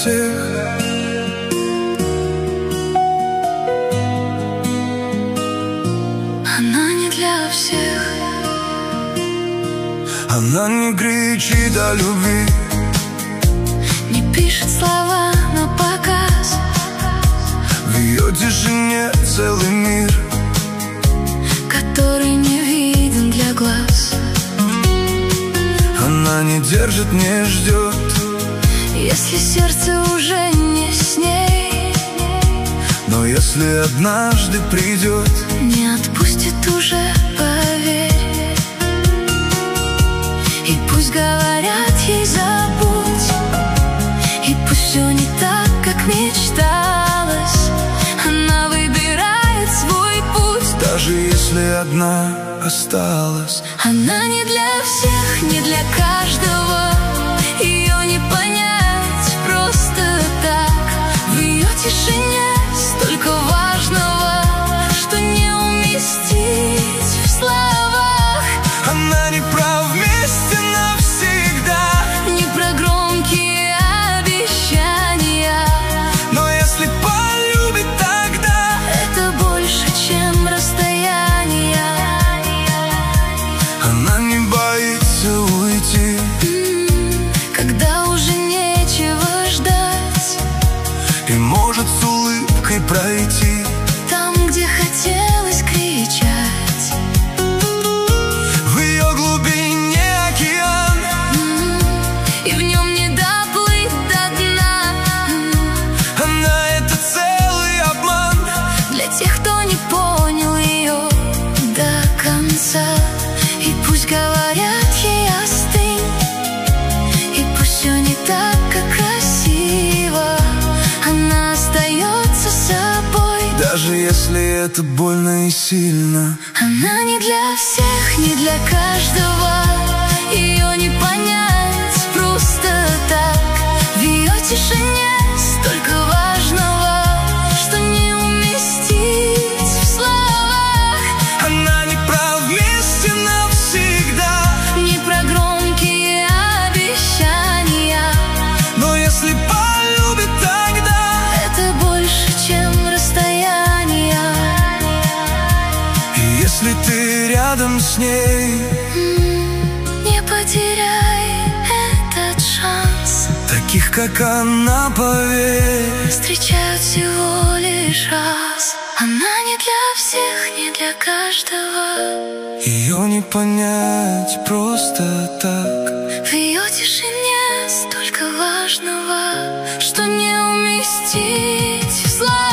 всех. Она не для всех. Она не кричит о любви, Не пишет слова на показ. в ее тишине целый мир, который не виден для глаз. она не держит, не ждет. Если сердце уже не с ней, Но если однажды придет, не отпустит уже, поверь. И пусть говорят ей забудь, и пусть все не так, как мечталось, она выбирает свой путь. даже если одна осталась. Она не для всех, не для каждого, ее не понять просто так. В ее тишине столько важного, что не уместить в словах. Она не про вместе навсегда, Не про громкие обещания, но если полюбит, тогда это больше, чем расстояние. она не боится уйти, Когда уже нечего ждать, и может с улыбкой пройти. там, где хотелось кричать. В ее глубине океан, И в нем не доплыть до дна. она — это целый обман. Для тех, кто не понял ее до конца. И пусть говорят ей остынь, и пусть все не так, как красиво, она остается собой. Даже если это больно и сильно. Она не для всех, не для каждого, ее не понять просто так. В ее тишине столько важного, что не уместить в словах. Она не про вместе навсегда, Не про громкие обещания, но если полюбит, тогда это больше, чем расстояние. и если ты рядом с ней, Не потеряй этот шанс. таких как она, поверь, Встречают всего лишь раз. Она не для всех, не для каждого. ее не понять просто так. В ее тишине столько важного, что не уместить в слова.